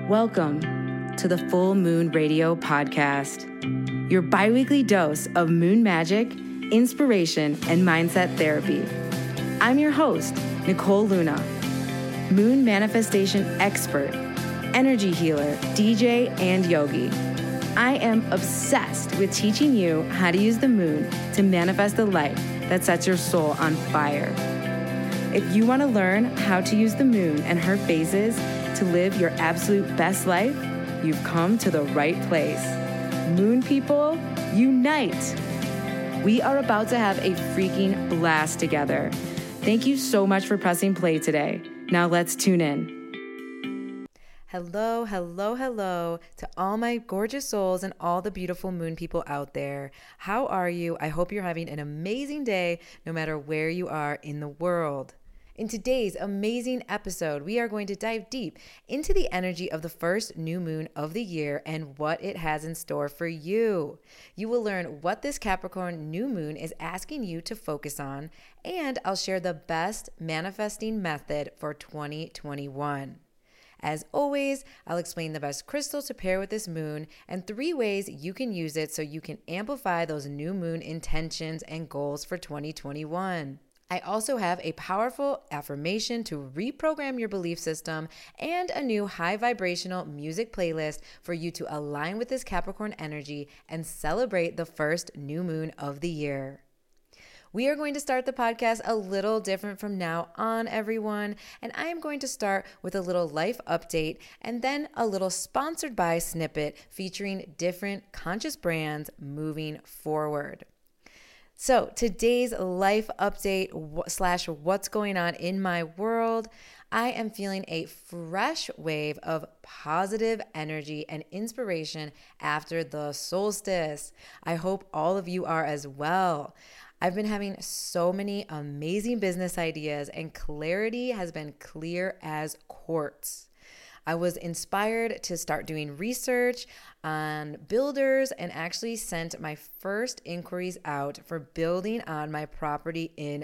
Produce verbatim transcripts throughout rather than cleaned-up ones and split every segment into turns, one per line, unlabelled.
Welcome to the Full Moon Radio Podcast, your biweekly dose of moon magic, inspiration, and mindset therapy. I'm your host, Nicole Luna, moon manifestation expert, energy healer, D J, and yogi. I am obsessed with teaching you how to use the moon to manifest the life that sets your soul on fire. If you want to learn how to use the moon and her phases to live your absolute best life, you've come to the right place. Moon people, unite! We are about to have a freaking blast together. Thank you so much for pressing play today. Now let's tune in. Hello, hello, hello to all my gorgeous souls and all the beautiful moon people out there. How are you? I hope you're having an amazing day no matter where you are in the world. In today's amazing episode, we are going to dive deep into the energy of the first new moon of the year and what it has in store for you. You will learn what this Capricorn new moon is asking you to focus on, and I'll share the best manifesting method for twenty twenty-one. As always, I'll explain the best crystal to pair with this moon and three ways you can use it so you can amplify those new moon intentions and goals for twenty twenty-one. I also have a powerful affirmation to reprogram your belief system and a new high vibrational music playlist for you to align with this Capricorn energy and celebrate the first new moon of the year. We are going to start the podcast a little different from now on, everyone, and I am going to start with a little life update and then a little sponsored by snippet featuring different conscious brands moving forward. So today's life update slash what's going on in my world, I am feeling a fresh wave of positive energy and inspiration after the solstice. I hope all of you are as well. I've been having so many amazing business ideas and clarity has been clear as quartz. I was inspired to start doing research on builders and actually sent my first inquiries out for building on my property in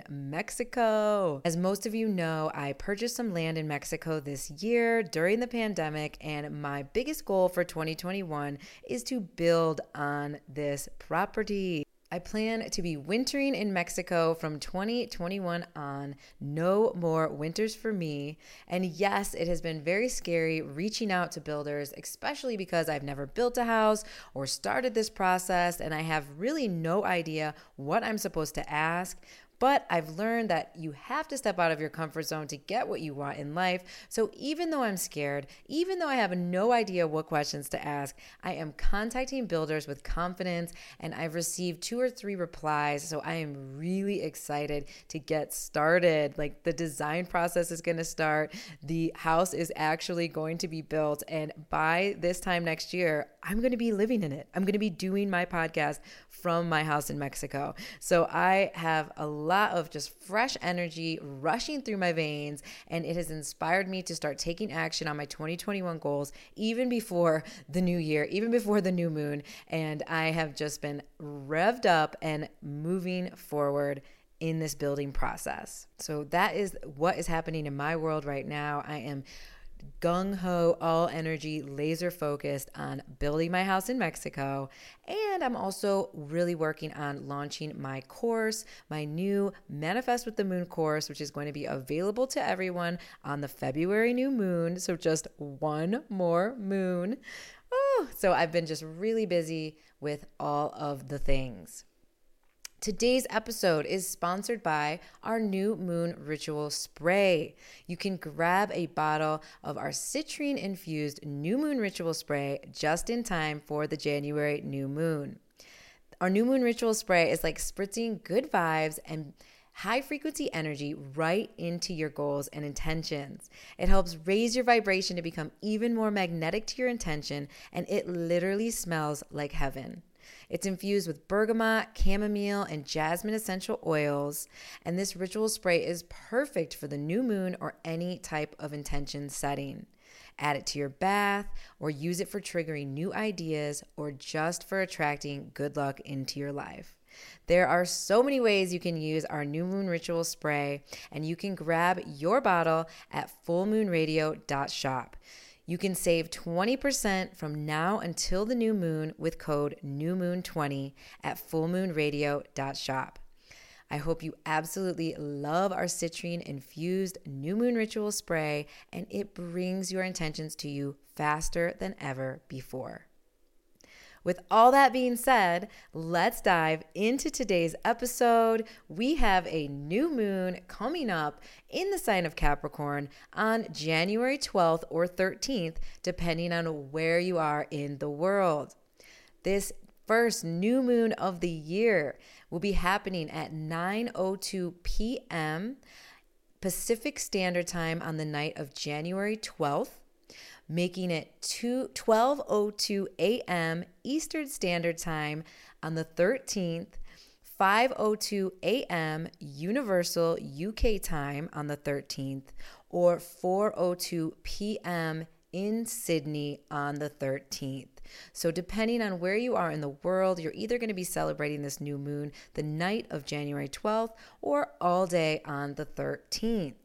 Mexico. As most of you know, I purchased some land in Mexico this year during the pandemic, and my biggest goal for twenty twenty-one is to build on this property. I plan to be wintering in Mexico from twenty twenty-one on. No more winters for me. And yes, it has been very scary reaching out to builders, especially because I've never built a house or started this process, and I have really no idea what I'm supposed to ask. But I've learned that you have to step out of your comfort zone to get what you want in life. So even though I'm scared, even though I have no idea what questions to ask, I am contacting builders with confidence, and I've received two or three replies. So I am really excited to get started. Like, the design process is going to start. The house is actually going to be built. And by this time next year, I'm going to be living in it. I'm going to be doing my podcast from my house in Mexico. So I have a lot of just fresh energy rushing through my veins, and it has inspired me to start taking action on my twenty twenty-one goals even before the new year, even before the new moon. And I have just been revved up and moving forward in this building process. So that is what is happening in my world right now. I am gung-ho, all energy, laser focused on building my house in Mexico. And I'm also really working on launching my course, my new Manifest with the Moon course, which is going to be available to everyone on the February new moon. So just one more moon. Oh, so I've been just really busy with all of the things. Today's episode is sponsored by our new moon ritual spray. You can grab a bottle of our citrine infused new moon ritual spray just in time for the January new moon. Our new moon ritual spray is like spritzing good vibes and high frequency energy right into your goals and intentions. It helps raise your vibration to become even more magnetic to your intention, and it literally smells like heaven. It's infused with bergamot, chamomile, and jasmine essential oils, and this ritual spray is perfect for the new moon or any type of intention setting. Add it to your bath, or use it for triggering new ideas, or just for attracting good luck into your life. There are so many ways you can use our New Moon Ritual Spray, and you can grab your bottle at full moon radio dot shop. You can save twenty percent from now until the new moon with code new moon twenty at full moon radio dot shop. I hope you absolutely love our citrine infused new moon ritual spray, and it brings your intentions to you faster than ever before. With all that being said, let's dive into today's episode. We have a new moon coming up in the sign of Capricorn on January twelfth or thirteenth, depending on where you are in the world. This first new moon of the year will be happening at nine oh two p.m. Pacific Standard Time on the night of January twelfth. Making it twelve oh two a.m. Eastern Standard Time on the thirteenth, five oh two a.m. Universal U K time on the thirteenth, or four oh two p.m. in Sydney on the thirteenth. So depending on where you are in the world, you're either going to be celebrating this new moon the night of January twelfth or all day on the thirteenth.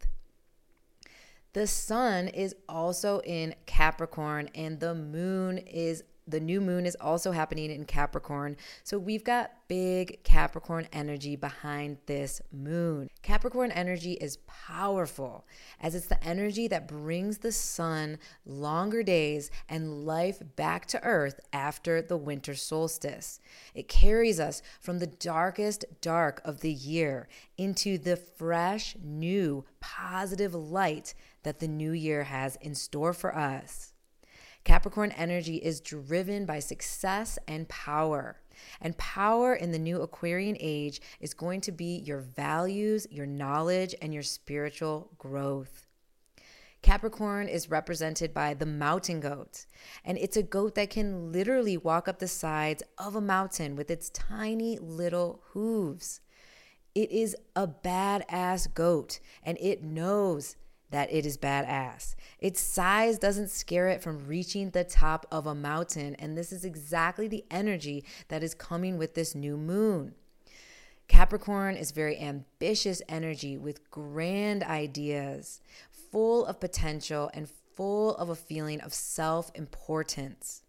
The sun is also in Capricorn, and the moon is the new moon is also happening in Capricorn. So we've got big Capricorn energy behind this moon. Capricorn energy is powerful, as it's the energy that brings the sun longer days and life back to Earth after the winter solstice. It carries us from the darkest dark of the year into the fresh, new, positive light that the new year has in store for us. Capricorn energy is driven by success and power. And power in the new Aquarian age is going to be your values, your knowledge, and your spiritual growth. Capricorn is represented by the mountain goat, and it's a goat that can literally walk up the sides of a mountain with its tiny little hooves. It is a badass goat, and it knows that it is badass. Its size doesn't scare it from reaching the top of a mountain, and this is exactly the energy that is coming with this new moon. Capricorn is very ambitious energy with grand ideas, full of potential and full of a feeling of self-importance.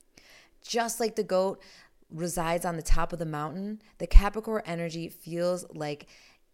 Just like the goat resides on the top of the mountain, the Capricorn energy feels like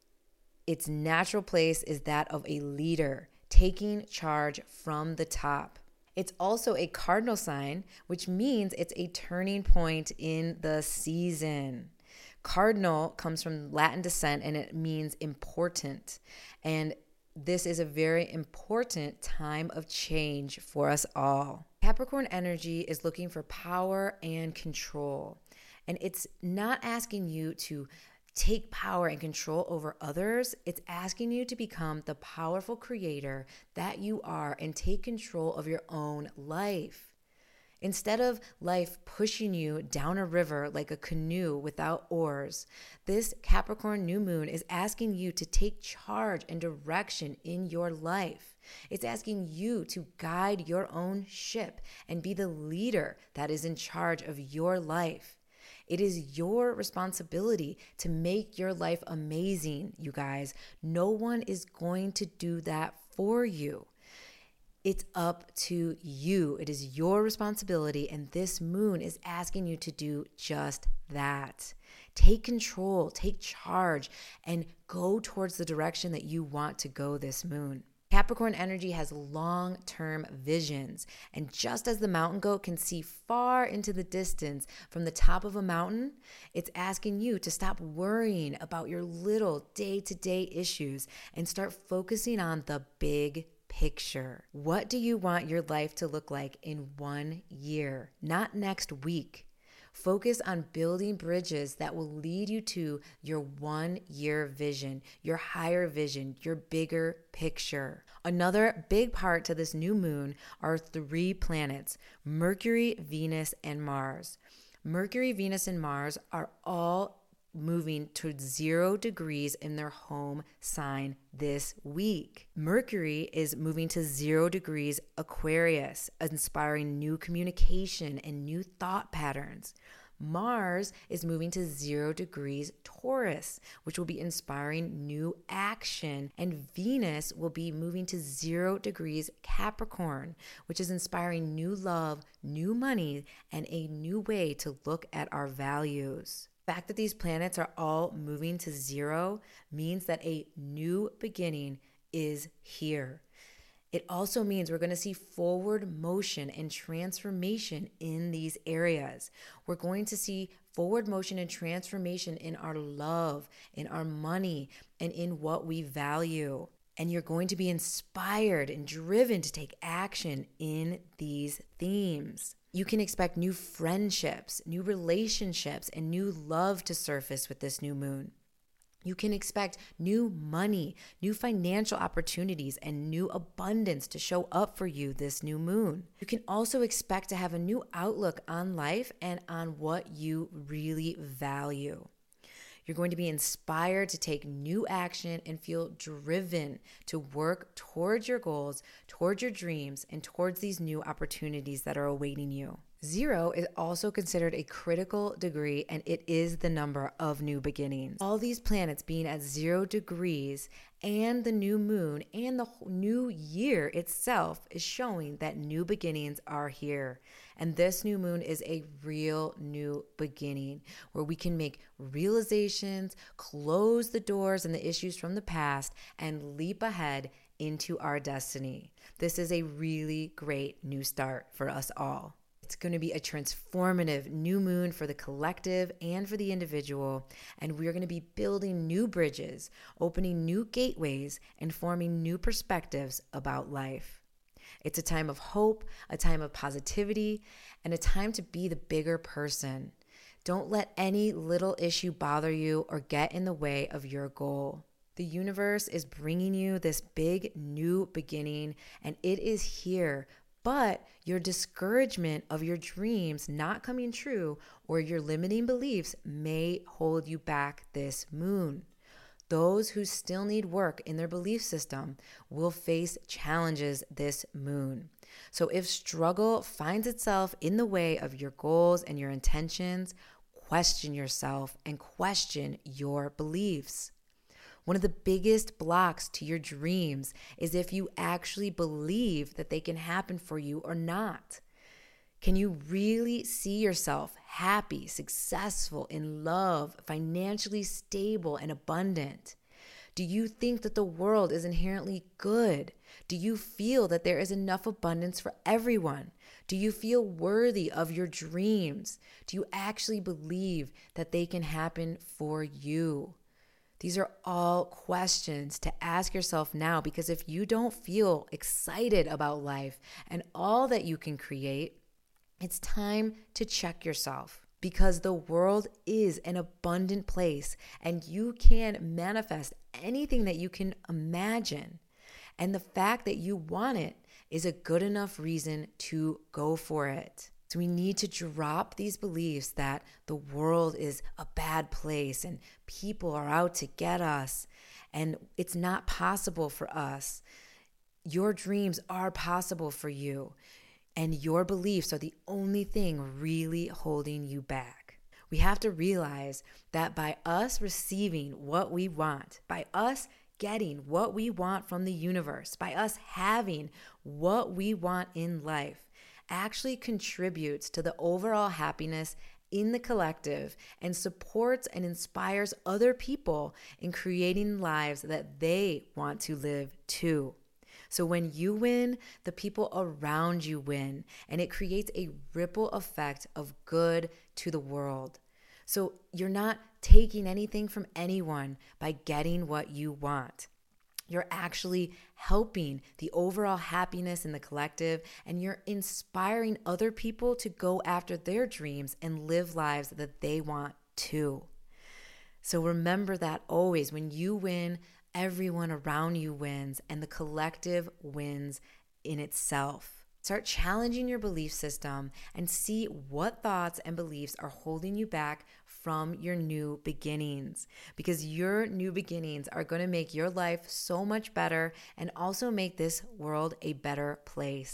its natural place is that of a leader, taking charge from the top. It's also a cardinal sign, which means it's a turning point in the season. Cardinal comes from Latin descent, and it means important. And this is a very important time of change for us all. Capricorn energy is looking for power and control. And it's not asking you to take power and control over others. It's asking you to become the powerful creator that you are and take control of your own life. Instead of life pushing you down a river like a canoe without oars, this Capricorn new moon is asking you to take charge and direction in your life. It's asking you to guide your own ship and be the leader that is in charge of your life. It is your responsibility to make your life amazing, you guys. No one is going to do that for you. It's up to you. It is your responsibility, and this moon is asking you to do just that. Take control, take charge, and go towards the direction that you want to go this moon. Capricorn energy has long-term visions, and just as the mountain goat can see far into the distance from the top of a mountain, it's asking you to stop worrying about your little day-to-day issues and start focusing on the big picture. What do you want your life to look like in one year, not next week? Focus on building bridges that will lead you to your one-year vision, your higher vision, your bigger picture. Another big part to this new moon are three planets: Mercury, Venus, and Mars. Mercury, Venus, and Mars are all moving to zero degrees in their home sign this week. Mercury is moving to zero degrees Aquarius, inspiring new communication and new thought patterns. Mars is moving to zero degrees Taurus, which will be inspiring new action. And Venus will be moving to zero degrees Capricorn, which is inspiring new love, new money, and a new way to look at our values. The fact that these planets are all moving to zero means that a new beginning is here. It also means we're going to see forward motion and transformation in these areas. We're going to see forward motion and transformation in our love, in our money, and in what we value. And you're going to be inspired and driven to take action in these themes. You can expect new friendships, new relationships, and new love to surface with this new moon. You can expect new money, new financial opportunities, and new abundance to show up for you this new moon. You can also expect to have a new outlook on life and on what you really value. You're going to be inspired to take new action and feel driven to work towards your goals, towards your dreams, and towards these new opportunities that are awaiting you. Zero is also considered a critical degree, and it is the number of new beginnings. All these planets being at zero degrees and the new moon and the new year itself is showing that new beginnings are here. And this new moon is a real new beginning where we can make realizations, close the doors and the issues from the past, and leap ahead into our destiny. This is a really great new start for us all. It's going to be a transformative new moon for the collective and for the individual, and we're going to be building new bridges, opening new gateways, and forming new perspectives about life. It's a time of hope, a time of positivity, and a time to be the bigger person. Don't let any little issue bother you or get in the way of your goal. The universe is bringing you this big new beginning, and it is here. But your discouragement of your dreams not coming true or your limiting beliefs may hold you back this moon. Those who still need work in their belief system will face challenges this moon. So if struggle finds itself in the way of your goals and your intentions, question yourself and question your beliefs. One of the biggest blocks to your dreams is if you actually believe that they can happen for you or not. Can you really see yourself happy, successful, in love, financially stable, and abundant? Do you think that the world is inherently good? Do you feel that there is enough abundance for everyone? Do you feel worthy of your dreams? Do you actually believe that they can happen for you? These are all questions to ask yourself now, because if you don't feel excited about life and all that you can create, it's time to check yourself, because the world is an abundant place and you can manifest anything that you can imagine. And the fact that you want it is a good enough reason to go for it. So we need to drop these beliefs that the world is a bad place and people are out to get us and it's not possible for us. Your dreams are possible for you, and your beliefs are the only thing really holding you back. We have to realize that by us receiving what we want, by us getting what we want from the universe, by us having what we want in life, actually contributes to the overall happiness in the collective and supports and inspires other people in creating lives that they want to live too. So when you win, the people around you win, and it creates a ripple effect of good to the world. So you're not taking anything from anyone by getting what you want. You're actually helping the overall happiness in the collective, and you're inspiring other people to go after their dreams and live lives that they want too. So remember that always. When you win, everyone around you wins, and the collective wins in itself. Start challenging your belief system and see what thoughts and beliefs are holding you back from your new beginnings, because your new beginnings are going to make your life so much better and also make this world a better place.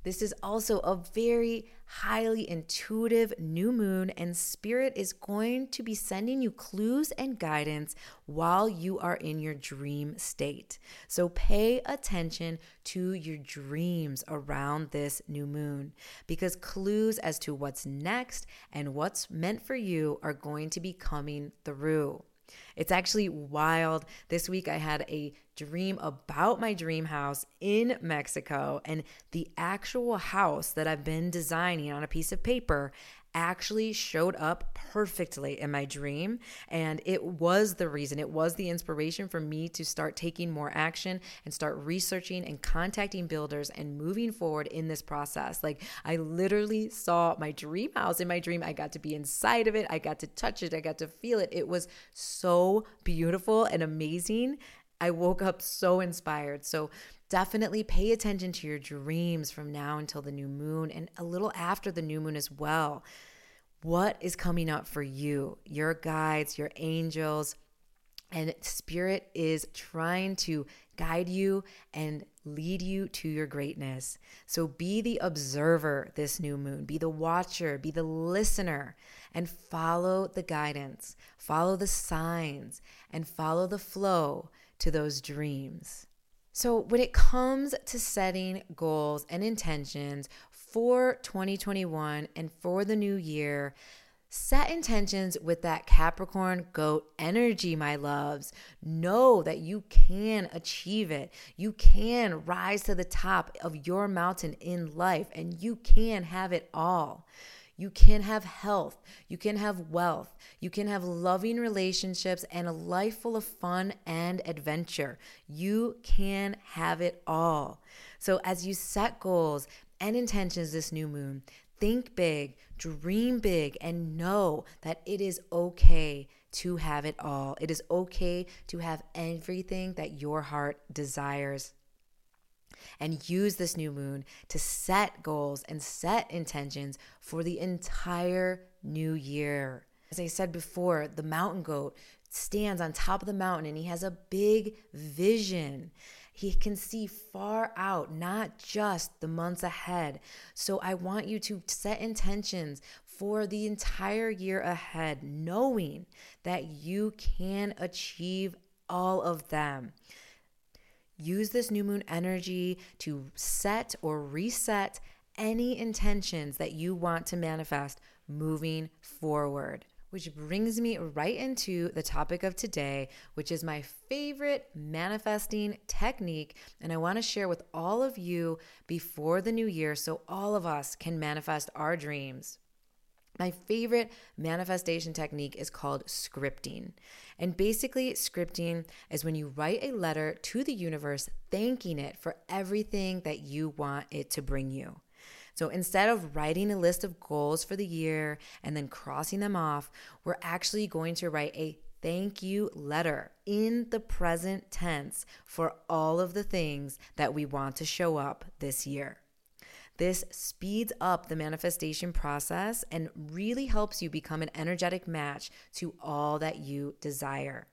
This is also a very highly intuitive new moon, and Spirit is going to be sending you clues and guidance while you are in your dream state. So pay attention to your dreams around this new moon, because clues as to what's next and what's meant for you are going to be coming through. It's actually wild. This week I had a dream about my dream house in Mexico, and the actual house that I've been designing on a piece of paper actually showed up perfectly in my dream. And it was the reason, it was the inspiration for me to start taking more action and start researching and contacting builders and moving forward in this process. Like, I literally saw my dream house in my dream. I got to be inside of it. I got to touch it. I got to feel it. It was so beautiful and amazing. I woke up so inspired. So definitely pay attention to your dreams from now until the new moon, and a little after the new moon as well. What is coming up for you, your guides, your angels, and Spirit is trying to guide you and lead you to your greatness. So be the observer this new moon, be the watcher, be the listener, and follow the guidance, follow the signs, and follow the flow to those dreams. So when it comes to setting goals and intentions for twenty twenty-one and for the new year, set intentions with that Capricorn goat energy, my loves. Know that you can achieve it. You can rise to the top of your mountain in life, and you can have it all. You can have health, you can have wealth, you can have loving relationships and a life full of fun and adventure. You can have it all. So as you set goals and intentions this new moon, think big, dream big, and know that it is okay to have it all. It is okay to have everything that your heart desires. And use this new moon to set goals and set intentions for the entire new year. As I said before, the mountain goat stands on top of the mountain and he has a big vision. He can see far out, not just the months ahead. So I want you to set intentions for the entire year ahead, knowing that you can achieve all of them. Use this new moon energy to set or reset any intentions that you want to manifest moving forward. Which brings me right into the topic of today, which is my favorite manifesting technique. And I want to share with all of you before the new year so all of us can manifest our dreams. My favorite manifestation technique is called scripting. And basically, scripting is when you write a letter to the universe thanking it for everything that you want it to bring you. So instead of writing a list of goals for the year and then crossing them off, we're actually going to write a thank you letter in the present tense for all of the things that we want to show up this year. This speeds up the manifestation process and really helps you become an energetic match to all that you desire.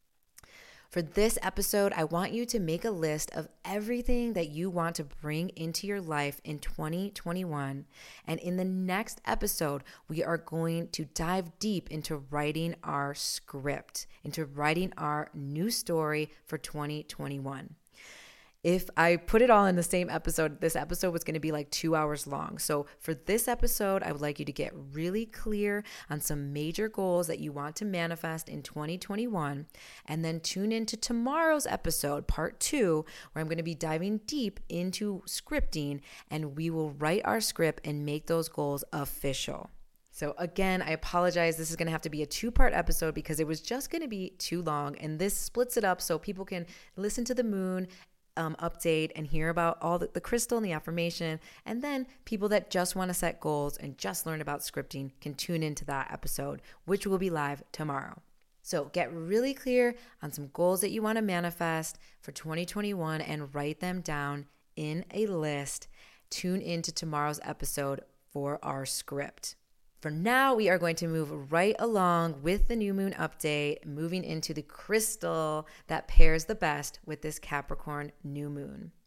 For this episode, I want you to make a list of everything that you want to bring into your life in twenty twenty-one. And in the next episode, we are going to dive deep into writing our script, into writing our new story for twenty twenty-one. If I put it all in the same episode, this episode was going to be like two hours long. So for this episode, I would like you to get really clear on some major goals that you want to manifest in twenty twenty-one. And then tune into tomorrow's episode, part two, where I'm going to be diving deep into scripting, and we will write our script and make those goals official. So again, I apologize. This is going to have to be a two-part episode because it was just going to be too long. And this splits it up so people can listen to the moon Um, update and hear about all the, the crystal and the affirmation. And then people that just want to set goals and just learn about scripting can tune into that episode, which will be live tomorrow. So get really clear on some goals that you want to manifest for twenty twenty-one and write them down in a list. Tune into tomorrow's episode for our script. For now, we are going to move right along with the new moon update, moving into the crystal that pairs the best with this Capricorn new moon.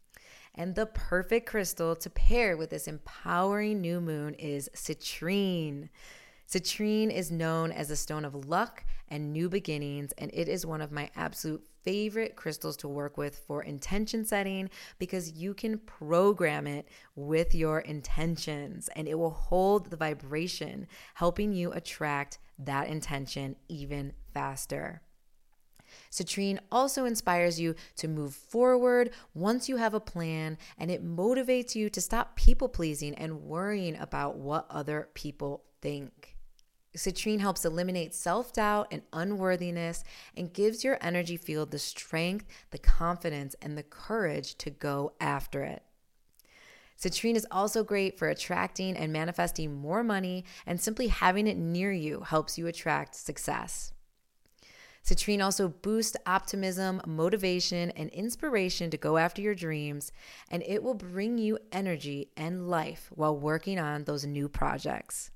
And the perfect crystal to pair with this empowering new moon is citrine. Citrine is known as the stone of luck and new beginnings, and it is one of my absolute favorite crystals to work with for intention setting because you can program it with your intentions and it will hold the vibration, helping you attract that intention even faster. Citrine also inspires you to move forward once you have a plan, and it motivates you to stop people pleasing and worrying about what other people think. Citrine helps eliminate self-doubt and unworthiness and gives your energy field the strength, the confidence, and the courage to go after it. Citrine is also great for attracting and manifesting more money, and simply having it near you helps you attract success. Citrine also boosts optimism, motivation, and inspiration to go after your dreams, and it will bring you energy and life while working on those new projects.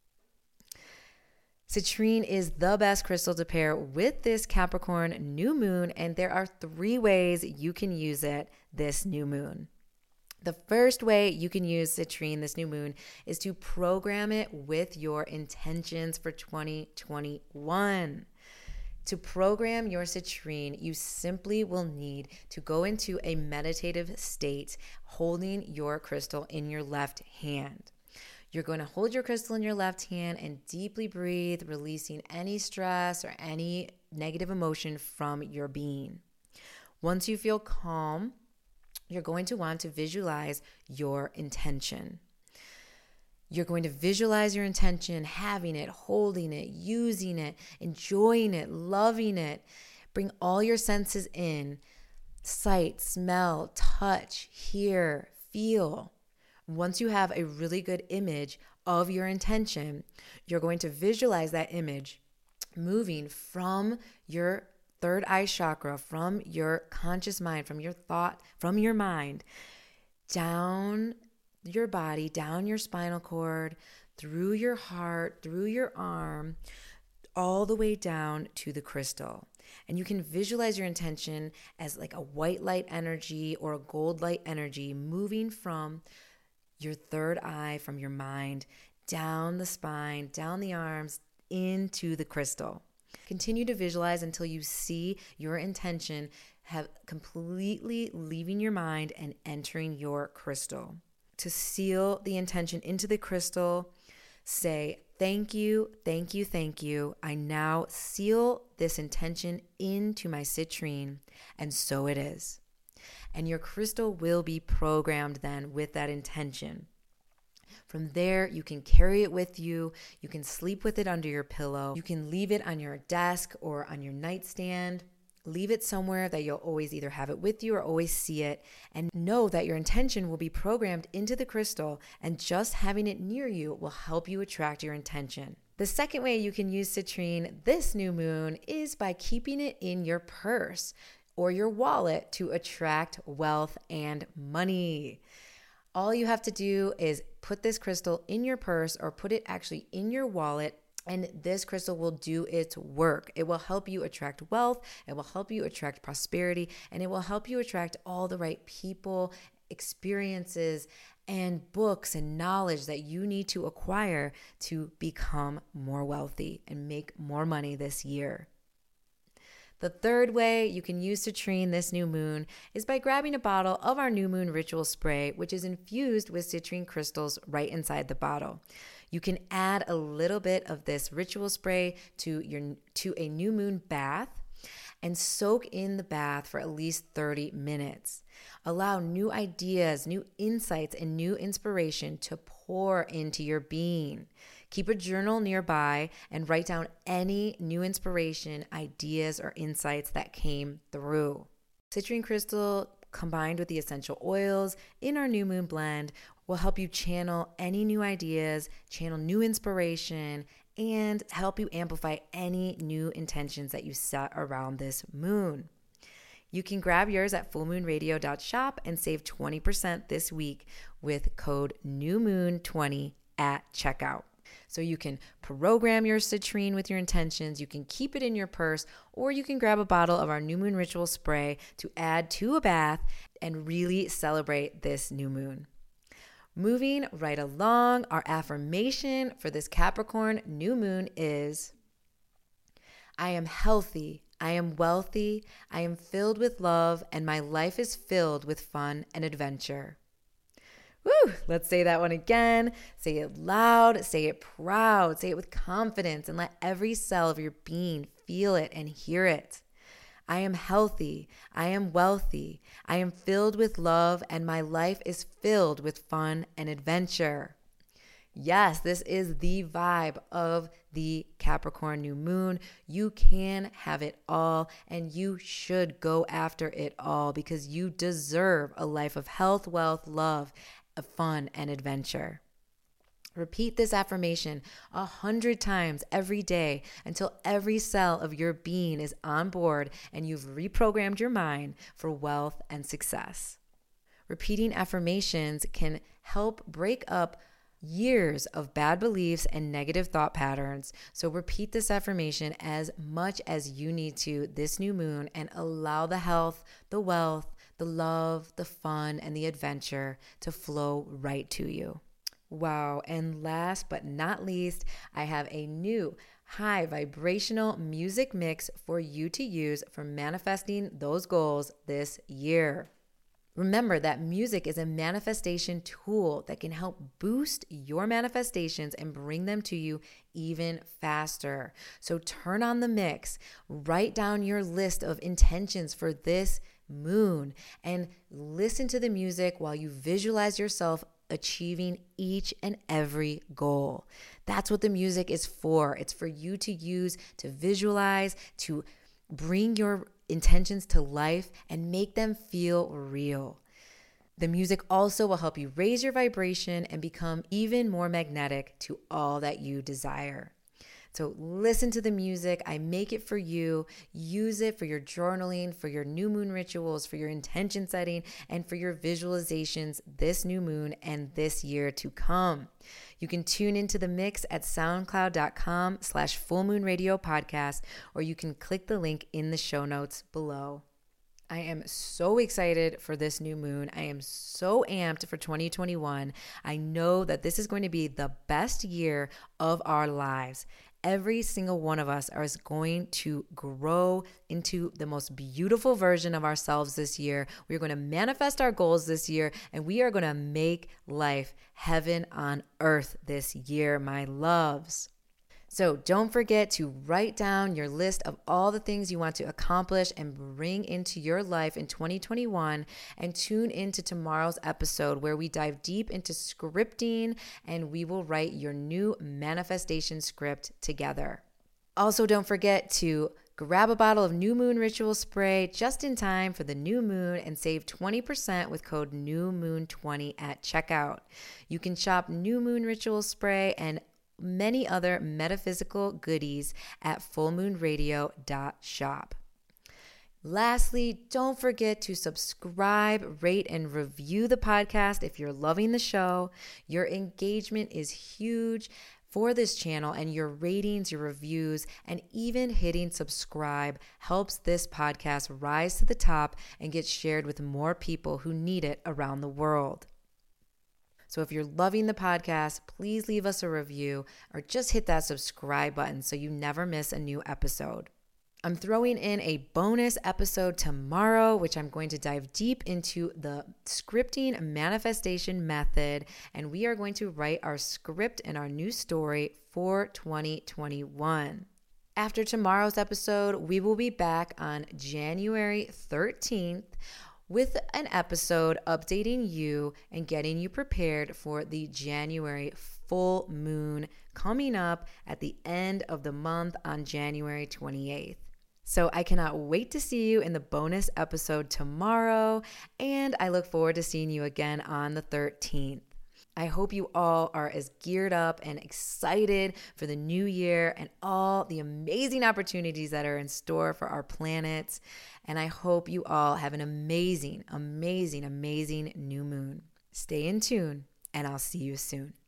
Citrine is the best crystal to pair with this Capricorn new moon, and there are three ways you can use it this new moon. The first way you can use citrine this new moon is to program it with your intentions for twenty twenty-one. To program your citrine, you simply will need to go into a meditative state holding your crystal in your left hand. You're going to hold your crystal in your left hand and deeply breathe, releasing any stress or any negative emotion from your being. Once you feel calm, you're going to want to visualize your intention. You're going to visualize your intention, having it, holding it, using it, enjoying it, loving it. Bring all your senses in: sight, smell, touch, hear, feel. Once you have a really good image of your intention, you're going to visualize that image moving from your third eye chakra, from your conscious mind, from your thought, from your mind, down your body, down your spinal cord, through your heart, through your arm, all the way down to the crystal. And you can visualize your intention as like a white light energy or a gold light energy moving from your third eye, from your mind, down the spine, down the arms, into the crystal. Continue to visualize until you see your intention have completely leaving your mind and entering your crystal. To seal the intention into the crystal, say, thank you, thank you, thank you. I now seal this intention into my citrine, and so it is. And your crystal will be programmed then with that intention. From there, you can carry it with you. You can sleep with it under your pillow. You can leave it on your desk or on your nightstand. Leave it somewhere that you'll always either have it with you or always see it. And know that your intention will be programmed into the crystal, and just having it near you will help you attract your intention. The second way you can use citrine this new moon is by keeping it in your purse or your wallet to attract wealth and money. All you have to do is put this crystal in your purse or put it actually in your wallet, and this crystal will do its work. It will help you attract wealth, it will help you attract prosperity, and it will help you attract all the right people, experiences, and books and knowledge that you need to acquire to become more wealthy and make more money this year. The third way you can use citrine this new moon is by grabbing a bottle of our new moon ritual spray, which is infused with citrine crystals right inside the bottle. You can add a little bit of this ritual spray to your to a new moon bath and soak in the bath for at least thirty minutes. Allow new ideas, new insights, and new inspiration to pour into your being. Keep a journal nearby and write down any new inspiration, ideas, or insights that came through. Citrine crystal combined with the essential oils in our new moon blend will help you channel any new ideas, channel new inspiration, and help you amplify any new intentions that you set around this moon. You can grab yours at full moon radio dot shop and save twenty percent this week with code new moon twenty at checkout. So you can program your citrine with your intentions, you can keep it in your purse, or you can grab a bottle of our new moon ritual spray to add to a bath and really celebrate this new moon. Moving right along, our affirmation for this Capricorn new moon is, I am healthy, I am wealthy, I am filled with love, and my life is filled with fun and adventure. Woo! Let's say that one again. Say it loud, say it proud, say it with confidence, and let every cell of your being feel it and hear it. I am healthy, I am wealthy, I am filled with love, and my life is filled with fun and adventure. Yes, this is the vibe of the Capricorn new moon. You can have it all, and you should go after it all because you deserve a life of health, wealth, love, of fun, and adventure. Repeat this affirmation a hundred times every day until every cell of your being is on board and you've reprogrammed your mind for wealth and success. Repeating affirmations can help break up years of bad beliefs and negative thought patterns. So repeat this affirmation as much as you need to this new moon and allow the health, the wealth, the love, the fun, and the adventure to flow right to you. Wow. And last but not least, I have a new high vibrational music mix for you to use for manifesting those goals this year. Remember that music is a manifestation tool that can help boost your manifestations and bring them to you even faster. So turn on the mix, write down your list of intentions for this moon, and listen to the music while you visualize yourself achieving each and every goal. That's what the music is for. It's for you to use to visualize, to bring your intentions to life and make them feel real. The music also will help you raise your vibration and become even more magnetic to all that you desire. So listen to the music. I make it for you. Use it for your journaling, for your new moon rituals, for your intention setting, and for your visualizations this new moon and this year to come. You can tune into the mix at soundcloud.com slash full moon radio podcast, or you can click the link in the show notes below. I am so excited for this new moon. I am so amped for twenty twenty-one. I know that this is going to be the best year of our lives. Every single one of us is going to grow into the most beautiful version of ourselves this year. We're going to manifest our goals this year, and we are going to make life heaven on earth this year, my loves. So don't forget to write down your list of all the things you want to accomplish and bring into your life in twenty twenty-one, and tune into tomorrow's episode where we dive deep into scripting and we will write your new manifestation script together. Also, don't forget to grab a bottle of New Moon Ritual Spray just in time for the new moon and save twenty percent with code new moon twenty at checkout. You can shop New Moon Ritual Spray and many other metaphysical goodies at full moon radio dot shop. Lastly, don't forget to subscribe, rate, and review the podcast if you're loving the show. Your engagement is huge for this channel, and your ratings, your reviews, and even hitting subscribe helps this podcast rise to the top and get shared with more people who need it around the world. So if you're loving the podcast, please leave us a review or just hit that subscribe button so you never miss a new episode. I'm throwing in a bonus episode tomorrow, which I'm going to dive deep into the scripting manifestation method, and we are going to write our script and our new story for twenty twenty-one. After tomorrow's episode, we will be back on January thirteenth with an episode updating you and getting you prepared for the January full moon coming up at the end of the month on January twenty-eighth. So I cannot wait to see you in the bonus episode tomorrow, and I look forward to seeing you again on the thirteenth. I hope you all are as geared up and excited for the new year and all the amazing opportunities that are in store for our planet. And I hope you all have an amazing, amazing, amazing new moon. Stay in tune, and I'll see you soon.